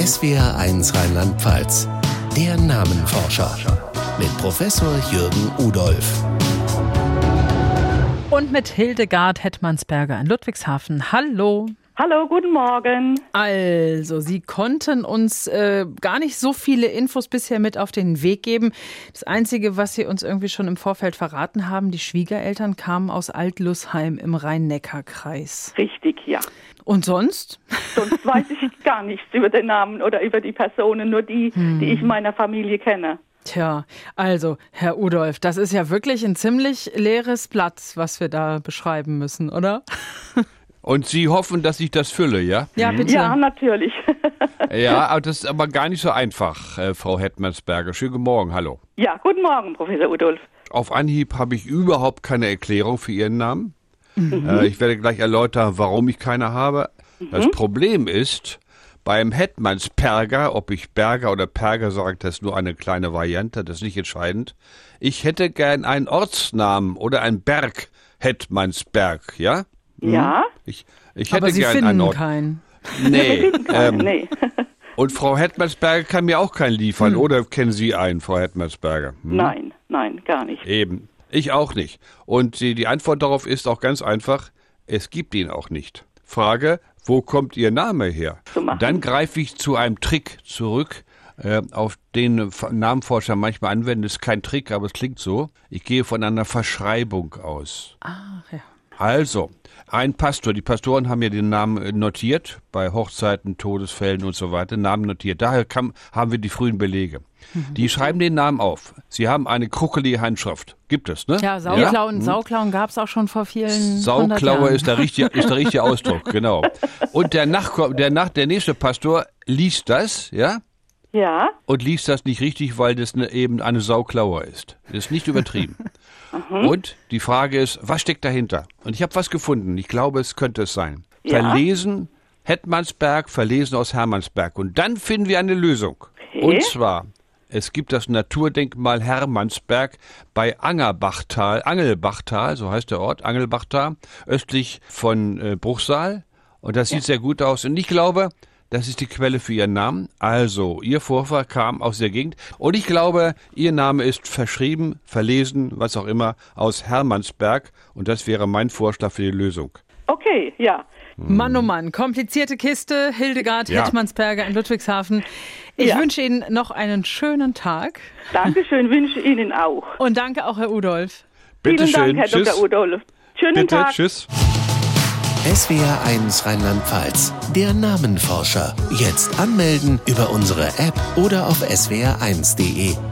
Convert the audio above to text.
SWR1 Rheinland-Pfalz. Der Namenforscher mit Professor Jürgen Udolph. Und mit Hildegard Hettmannsberger in Ludwigshafen. Hallo. Hallo, guten Morgen. Also, Sie konnten uns gar nicht so viele Infos bisher mit auf den Weg geben. Das Einzige, was Sie uns irgendwie schon im Vorfeld verraten haben, die Schwiegereltern kamen aus Alt-Lußheim im Rhein-Neckar-Kreis. Richtig, ja. Und sonst? Sonst weiß ich gar nichts über den Namen oder über die Personen, nur die ich meiner Familie kenne. Tja, also, Herr Udolph, das ist ja wirklich ein ziemlich leeres Blatt, was wir da beschreiben müssen, oder? Und Sie hoffen, dass ich das fülle, ja? Ja, bitte. Ja, natürlich. Ja, aber das ist aber gar nicht so einfach, Frau Hettmannsberger. Schönen guten Morgen, hallo. Ja, guten Morgen, Professor Udolph. Auf Anhieb habe ich überhaupt keine Erklärung für Ihren Namen. Ich werde gleich erläutern, warum ich keine habe. Das Problem ist, beim Hettmannsberger, ob ich Berger oder Perger sage, das ist nur eine kleine Variante, das ist nicht entscheidend. Ich hätte gern einen Ortsnamen oder einen Berg, Hettmannsberg, ja? Ja? Ich hätte Aber Sie gern finden einen Ort. keinen. Nee. Nee. Und Frau Hettmannsberger kann mir auch keinen liefern. Oder kennen Sie einen, Frau Hettmannsberger? Nein, gar nicht. Eben. Ich auch nicht. Und die Antwort darauf ist auch ganz einfach, es gibt ihn auch nicht. Frage, wo kommt Ihr Name her? Dann greife ich zu einem Trick zurück, auf den Namenforscher manchmal anwenden. Das ist kein Trick, aber es klingt so. Ich gehe von einer Verschreibung aus. Ach ja. Also, ein Pastor, die Pastoren haben ja den Namen notiert, bei Hochzeiten, Todesfällen und so weiter, Namen notiert. Daher haben wir die frühen Belege. Die schreiben den Namen auf. Sie haben eine kruckelige Handschrift. Gibt es, ne? Ja, Sauklauen gab es auch schon vor vielen Sauklaue 100 Jahren. ist der richtige Ausdruck, genau. Und der nächste Pastor liest das, ja? Ja? Und liest das nicht richtig, weil das eben eine Sauklaue ist. Das ist nicht übertrieben. Und die Frage ist, was steckt dahinter? Und ich habe was gefunden. Ich glaube, es könnte es sein. Ja? Verlesen Hettmannsberg, verlesen aus Hermannsberg. Und dann finden wir eine Lösung. Okay. Und zwar, es gibt das Naturdenkmal Hermannsberg bei Angelbachtal, so heißt der Ort, Angelbachtal, östlich von Bruchsal. Und das sieht sehr gut aus. Und ich glaube, das ist die Quelle für Ihren Namen. Also, Ihr Vorfahr kam aus der Gegend. Und ich glaube, Ihr Name ist verschrieben, verlesen, was auch immer, aus Hermannsberg. Und das wäre mein Vorschlag für die Lösung. Okay, ja. Mann, oh Mann, komplizierte Kiste. Hildegard Hettmannsberger in Ludwigshafen. Ich wünsche Ihnen noch einen schönen Tag. Dankeschön, wünsche Ihnen auch. Und danke auch, Herr Udolph. Bitte Vielen Dank, schön. Herr Dr. Udolph. Schönen Bitte, Tag. tschüss. SWR1 Rheinland-Pfalz. Der Namenforscher. Jetzt anmelden über unsere App oder auf swr1.de.